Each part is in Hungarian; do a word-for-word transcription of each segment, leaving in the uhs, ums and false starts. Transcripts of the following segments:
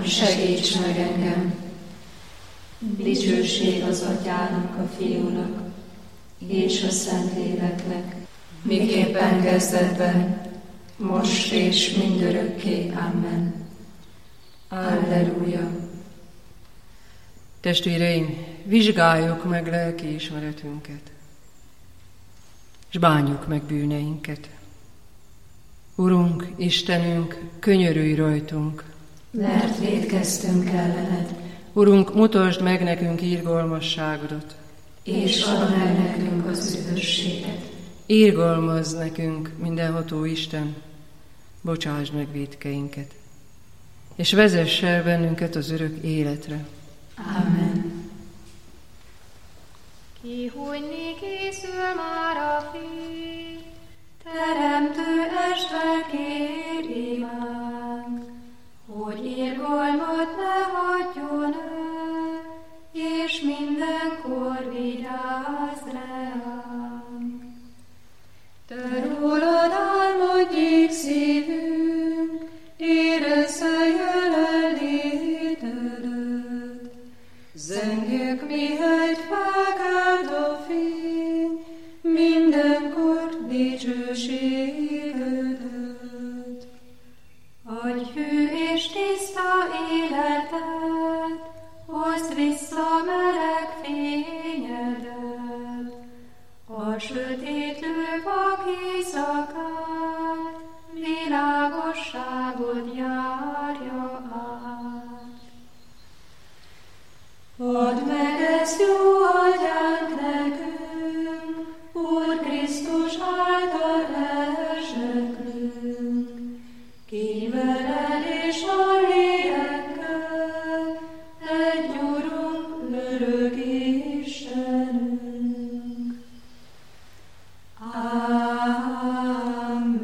segíts meg engem! Dicsőség az Atyának, a Fiúnak és a Szentléleknek, miképpen kezdetben, most és mindörökké. Amen. Alleluja! Testvéreim, vizsgáljuk meg lelkiismeretünket, és bánjuk meg bűneinket. Urunk, Istenünk, könyörülj rajtunk, mert vétkeztünk ellened. Urunk, mutasd meg nekünk irgalmasságodat, és add meg nekünk az üdvösséget. Irgalmazz nekünk, mindenható Isten, bocsásd meg vétkeinket, és vezess el bennünket az örök életre. Amen. Kihújni készül már a fény, teremtő Isten kér imánk, hogy irgalmat ne hagyjon el, és mindenkor vigyázz ránk. Te rólad álmodjék szívünk, érezze jelenlétedet, zengjük mihelyt felkelt a fény, mindenkor dicsőségedet. Adj hű és tiszta életet, hozd vissza meleg fényedet, a sötétlő vak éjszakát, világosságot járja át. Add meg ezt jó atyánk nekünk, Úr Krisztus által elsekrünk, ki veled és a lélekkel, egy Urunk, örök Istenünk. Amen.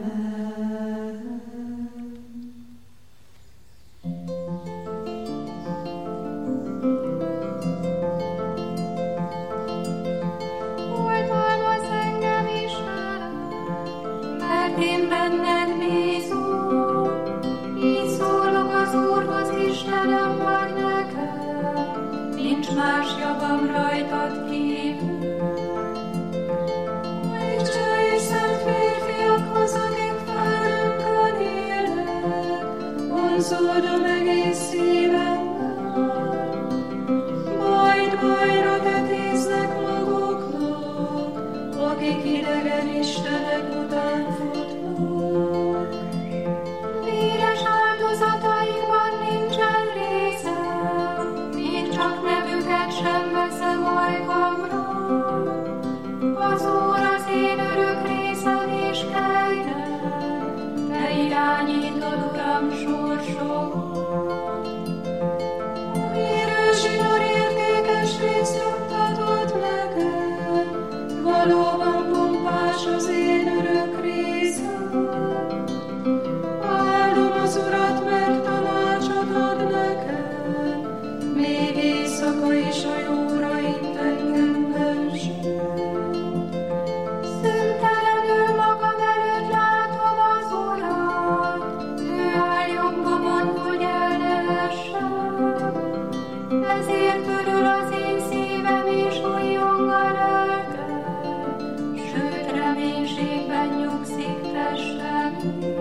Oltalmazz engem, Istenem, mert én benned bízom. Így szólok az Úrhoz, Istenem vagy nekem, nincs más javam rajtad kívül. Vonzódom egész szívemmel, majd bajra tetéznek maguknak, akik idegen istenek után futnak. Véres áldozataikban nincsen részem, még csak nevüket sem veszem ajkamra. Az Úr az én örök részem és helyem, te irányítod, Uram, sorsom. Miről zsinór értékes részt juttatod nekem, valóban pompás az én örök részem. Áldom az Urat, mert tanácsot ad nekem, még éjszaka is a jóra itt engem vezet. Szüntelenül magam előtt látom az Urat, ő áll jobbomon, hogy el ne essem. Ezért örül az én szívem és újjong a lelkem, sőt reménységben nyugszik testem is.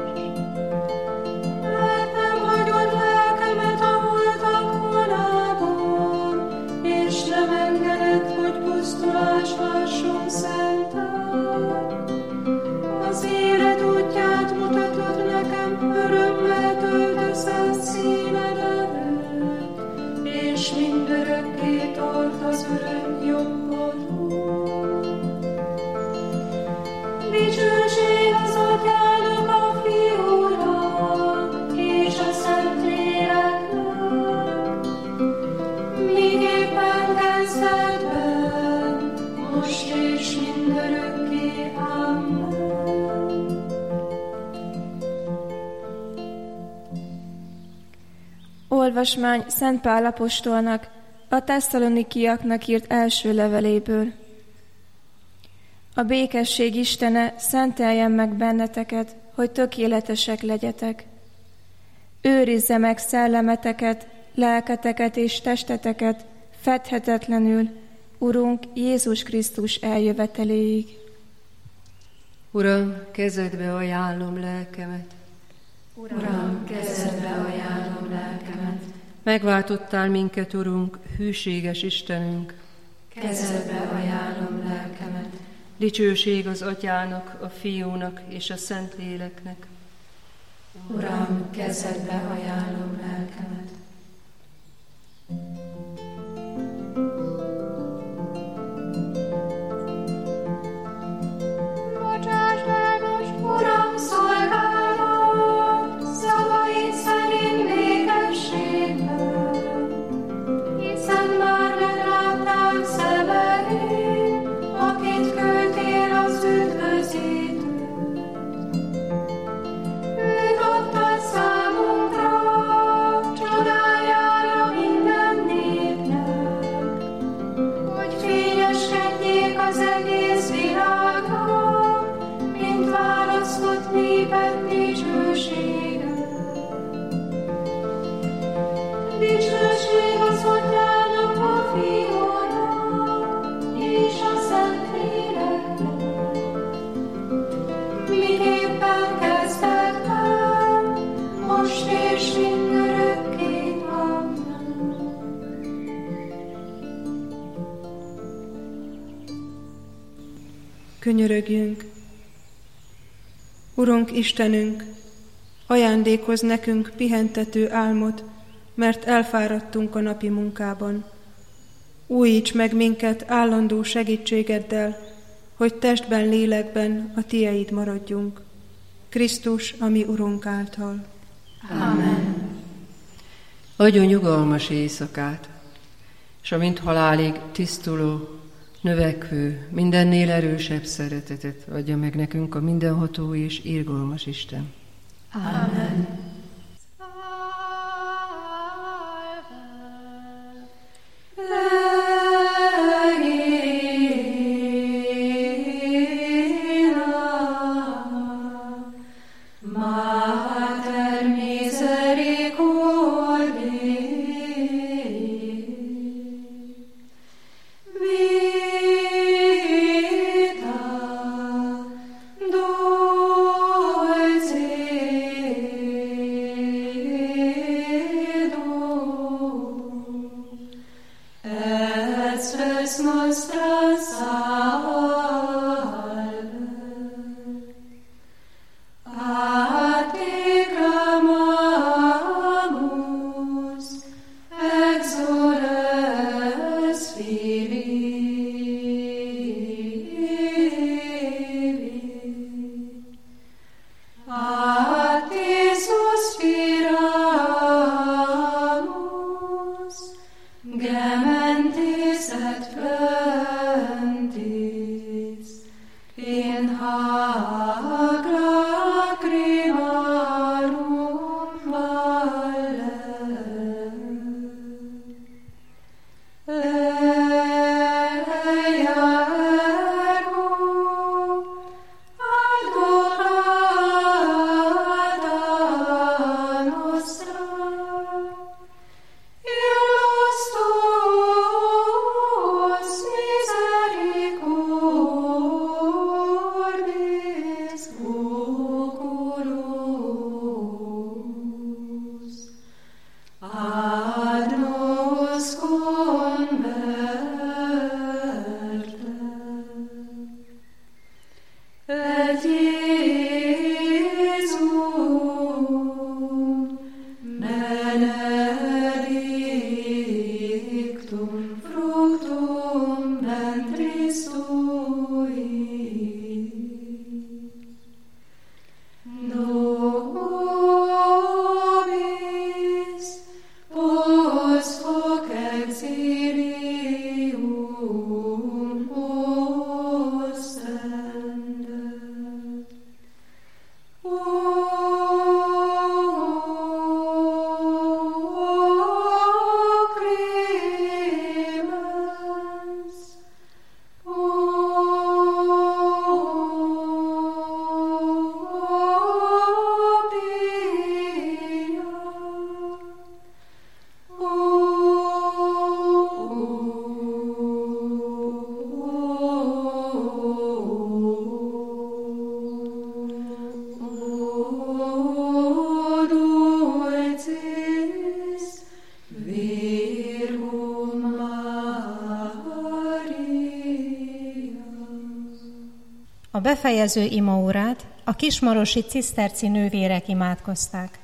Mert nem hagyod lelkemet a holtak vonában, és nem engeded, hogy pusztulás lásson szented. Az élet útját mutatod nekem, örömmel töltözzel színed előtt, és mindörökké tart az örök jobbodon. Dicsőség az Atyának, a Fiúnak és a Szentléleknek, miképpen kezdetben, most és mindörökké. Amen. Olvasmány Szent Pál apostolnak a tesszalonikiaknak írt első leveléből. A békesség Istene szenteljen meg benneteket, hogy tökéletesek legyetek. őrizze meg szellemeteket, lelketeket és testeteket fedhetetlenül, Urunk Jézus Krisztus eljöveteléig. Uram, kezedbe ajánlom lelkemet. Uram, kezedbe ajánlom lelkemet. Megváltottál minket, Urunk, hűséges Istenünk. Kezedbe ajánlom lelkemet. Dicsőség az Atyának, a Fiúnak és a Szentléleknek. Uram, kezedbe ajánlom lelkemet. Bocsásd el most, Uram, szolgálat, szavaid szerint békességben, hiszen már megláttál szemeid, akit küldtél az üdvözítőt. Őt adtad számunkra, csodájára minden népnek, hogy fényeskedjék az egész világnak, mint választott néped dicsősége. Dicsőség az Atyának, a Fiúnak és a Szentléleknek, miképpen kezdetben, most és mindörökké. Amen. Könyörögjünk! Urunk Istenünk, ajándékozz nekünk pihentető álmot, mert elfáradtunk a napi munkában. Újíts meg minket állandó segítségeddel, hogy testben, lélekben a tieid maradjunk. Krisztus, a mi Urunk által. Amen. Adjon nyugalmas éjszakát, és amint halálig tisztuló, növekvő, mindennél erősebb szeretetet adja meg nekünk a mindenható és irgalmas Isten. Amen. Vita, dulce A befejező imaórát a kismarosi ciszterci nővérek imádkozták.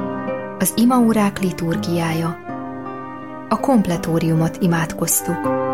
Az imaórák liturgiája. A kompletóriumot imádkoztuk.